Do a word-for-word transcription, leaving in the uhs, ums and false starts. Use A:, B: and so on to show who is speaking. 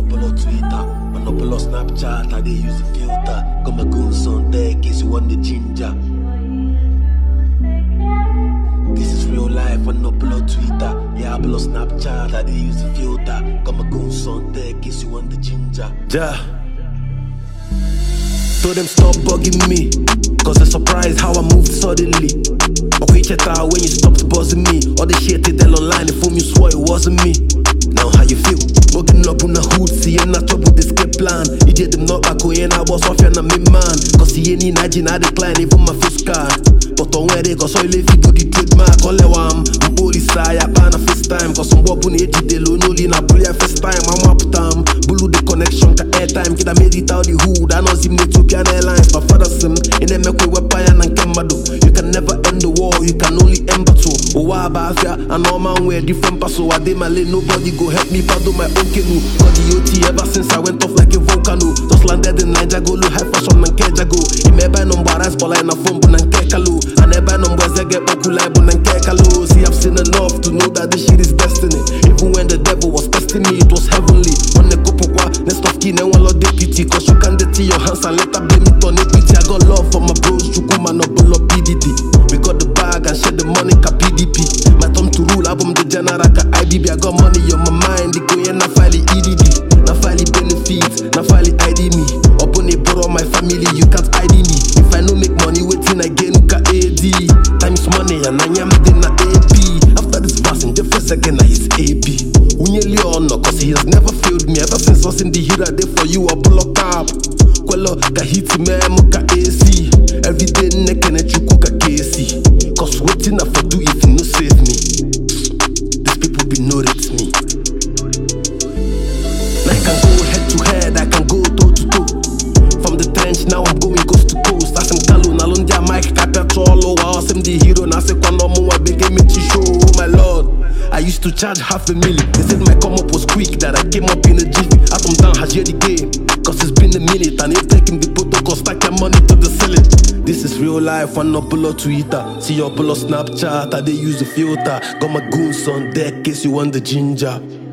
A: up below Twitter, man up below Snapchat, I they use the filter. Got my goons on there in case you want the ginger. This is real life, man up below Twitter. Yeah, below Snapchat, I they use the filter. Got my goons on there in case you want the ginger. Yeah. Told them stop bugging me, cause they're surprised how I moved suddenly. Okay, check out when you stopped buzzing me. All the shit they tell online, if you swore it wasn't me. Now how you feel? Bugging up on the hood, seeing that trouble with the escape plan. You did them not back when I was off and I'm in man. Cause he ain't imagine I decline even my face card. But on where they got so if you go the trademark, all the one. I'm police I ban a face time. Cause some bob on the they low no lean, I bully a face time. I'm up time. Blue the connection, ka airtime. Kid I made it out the hood, I know him Ethiopian Airlines. My father sim, in them make we weapon and kemado. You can never end the war, you can only end battle. Oh, why about ya? I know man wear different pass, so I did my lane. Nobody go help me paddle my own canoe. Got the O T ever since I went off like a volcano. Just landed in Niger, go look high fashion and kejago. He may buy number rice, but I na phone but and kekalo. I never know boys that get okula but and kekalo. See, I've seen enough to know that this shit is destiny. Even when the devil was testing me, it was heavenly. On the kopokwa, next of kin and one lot deputy. Cause you can dirty your hands and let her blame it on it. I got love for my bros, Chukuma no pull up P D D. We got the bag and share the money, ka P D P. My time to rule, album the general, ka I D B. I got money on my mind, they go in na file E D D. Na file benefits, na file I D me. Up on a borrow my family, you can't I D me. If I no make money, waiting again, ka A D. Time's money and I am then na A P. After this passing, the first second I is A P. Unyeli on no, cause he has never failed me. Ever since I was in the hero, they for you, I block up. Quello ka hit me, mo ka A C. Every day neck and you cook a K C. Cause waiting I for do if you no save me. These people be know it's me. Now I can go head to head, I can go toe to toe. From the trench, now I'm going coast to coast. I am Kalu, Nalundia, Mike, Capital, I was the hero, now I say Kwanomo, I became a show, oh my lord. I used to charge half a million. They said my come up was quick, that I came up in a jiffy. Atom down has the game, cause it's been a minute. And if taking the protocol, stack your money to the ceiling. This is real life, one up below Twitter. See your below Snapchat, I they use the filter. Got my goons on deck, case you want the ginger.